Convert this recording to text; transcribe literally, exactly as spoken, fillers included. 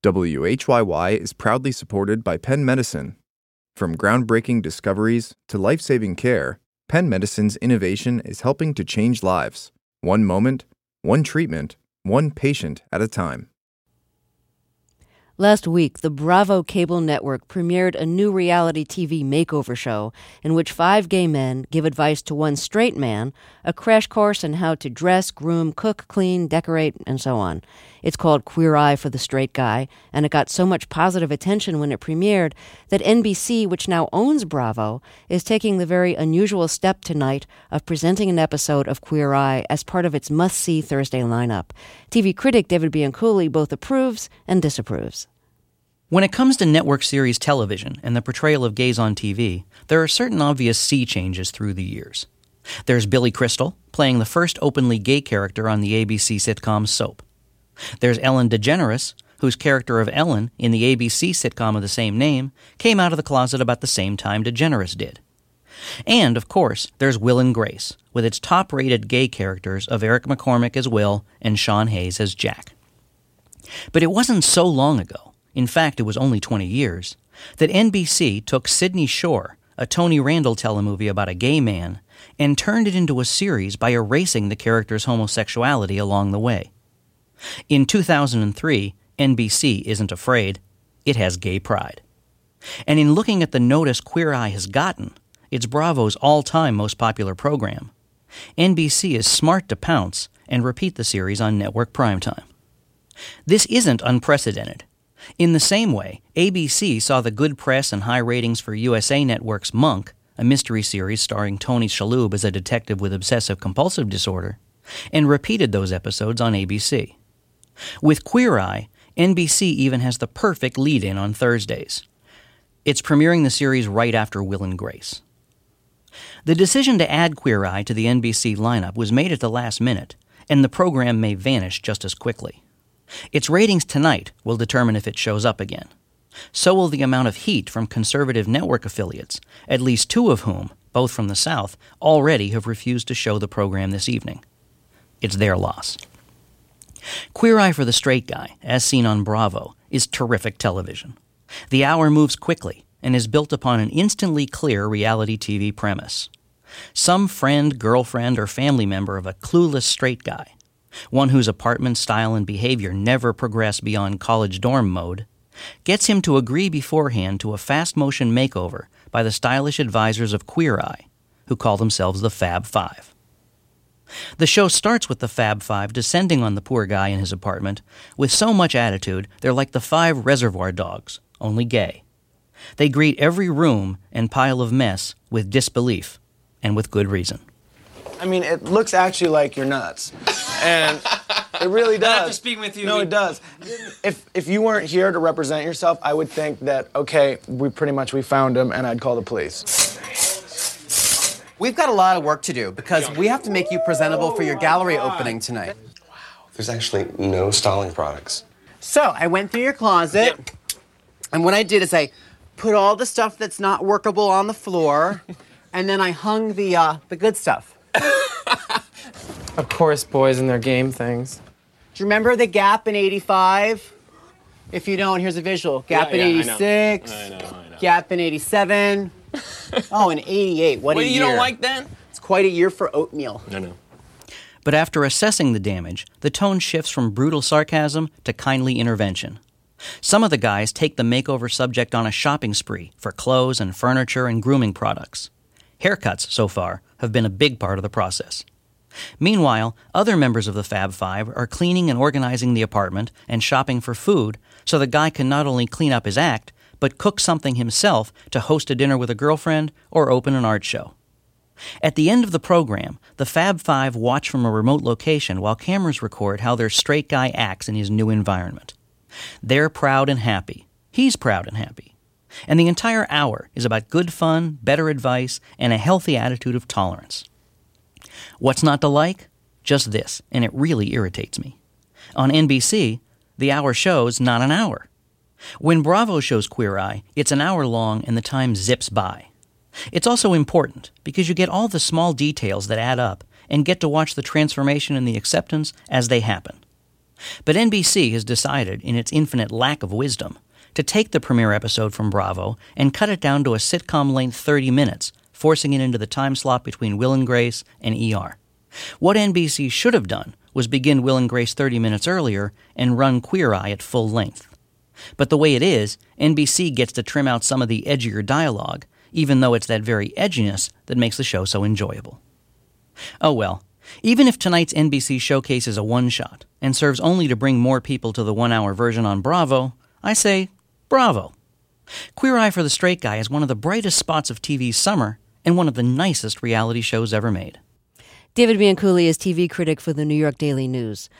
W H Y Y is proudly supported by Penn Medicine. From groundbreaking discoveries to life-saving care, Penn Medicine's innovation is helping to change lives, one moment, one treatment, one patient at a time. Last week, the Bravo cable network premiered a new reality T V makeover show in which five gay men give advice to one straight man, a crash course on how to dress, groom, cook, clean, decorate, and so on. It's called Queer Eye for the Straight Guy, and it got so much positive attention when it premiered that N B C, which now owns Bravo, is taking the very unusual step tonight of presenting an episode of Queer Eye as part of its must-see Thursday lineup. T V critic David Bianculli both approves and disapproves. When it comes to network series television and the portrayal of gays on T V, there are certain obvious sea changes through the years. There's Billy Crystal, playing the first openly gay character on the A B C sitcom Soap. There's Ellen DeGeneres, whose character of Ellen in the A B C sitcom of the same name came out of the closet about the same time DeGeneres did. And, of course, there's Will and Grace, with its top-rated gay characters of Eric McCormick as Will and Sean Hayes as Jack. But it wasn't so long ago, in fact it was only twenty years, that N B C took Sydney Shore, a Tony Randall telemovie about a gay man, and turned it into a series by erasing the character's homosexuality along the way. In two thousand three, N B C isn't afraid. It has gay pride. And in looking at the notice Queer Eye has gotten, it's Bravo's all-time most popular program, N B C is smart to pounce and repeat the series on network primetime. This isn't unprecedented. In the same way, A B C saw the good press and high ratings for U S A Network's Monk, a mystery series starring Tony Shalhoub as a detective with obsessive-compulsive disorder, and repeated those episodes on A B C. With Queer Eye, N B C even has the perfect lead-in on Thursdays. It's premiering the series right after Will and Grace. The decision to add Queer Eye to the N B C lineup was made at the last minute, and the program may vanish just as quickly. Its ratings tonight will determine if it shows up again. So will the amount of heat from conservative network affiliates, at least two of whom, both from the South, already have refused to show the program this evening. It's their loss. Queer Eye for the Straight Guy, as seen on Bravo, is terrific television. The hour moves quickly and is built upon an instantly clear reality T V premise. Some friend, girlfriend, or family member of a clueless straight guy, one whose apartment style and behavior never progress beyond college dorm mode, gets him to agree beforehand to a fast-motion makeover by the stylish advisors of Queer Eye, who call themselves the Fab Five. The show starts with the Fab Five descending on the poor guy in his apartment with so much attitude they're like the five Reservoir Dogs, only gay. They greet every room and pile of mess with disbelief, and with good reason. I mean, it looks actually like you're nuts. And it really does. After speaking with you, no, we... it does. If if you weren't here to represent yourself, I would think that, okay, we pretty much, we found him, and I'd call the police. We've got a lot of work to do because we have to make you presentable for your gallery opening tonight. Wow, there's actually no styling products. So I went through your closet, yep. And what I did is I put all the stuff that's not workable on the floor, and then I hung the uh, the good stuff. Of course, boys and their game things. Do you remember the Gap in eighty-five? If you don't, here's a visual. Gap yeah, in yeah, eighty-six. I know, I know, I know. Gap in eighty-seven. Oh, in eighty-eight. What, what a you year. Don't like then? It's quite a year for oatmeal. I know. But after assessing the damage, the tone shifts from brutal sarcasm to kindly intervention. Some of the guys take the makeover subject on a shopping spree for clothes and furniture and grooming products. Haircuts, so far, have been a big part of the process. Meanwhile, other members of the Fab Five are cleaning and organizing the apartment and shopping for food so the guy can not only clean up his act, but cook something himself to host a dinner with a girlfriend or open an art show. At the end of the program, the Fab Five watch from a remote location while cameras record how their straight guy acts in his new environment. They're proud and happy. He's proud and happy. And the entire hour is about good fun, better advice, and a healthy attitude of tolerance. What's not to like? Just this, and it really irritates me. On N B C, the hour show's not an hour. When Bravo shows Queer Eye, it's an hour long and the time zips by. It's also important because you get all the small details that add up and get to watch the transformation and the acceptance as they happen. But N B C has decided, in its infinite lack of wisdom, to take the premiere episode from Bravo and cut it down to a sitcom-length thirty minutes, forcing it into the time slot between Will and Grace and E R. What N B C should have done was begin Will and Grace thirty minutes earlier and run Queer Eye at full length. But the way it is, N B C gets to trim out some of the edgier dialogue, even though it's that very edginess that makes the show so enjoyable. Oh well, even if tonight's N B C showcase is a one-shot and serves only to bring more people to the one-hour version on Bravo, I say, bravo. Queer Eye for the Straight Guy is one of the brightest spots of T V's summer and one of the nicest reality shows ever made. David Bianculli is T V critic for the New York Daily News.